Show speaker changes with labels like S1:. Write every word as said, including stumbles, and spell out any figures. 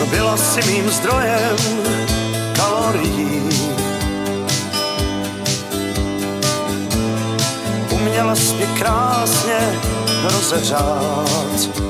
S1: Byla si mým zdrojem kalorií. Uměla jsi mě krásně rozeřát.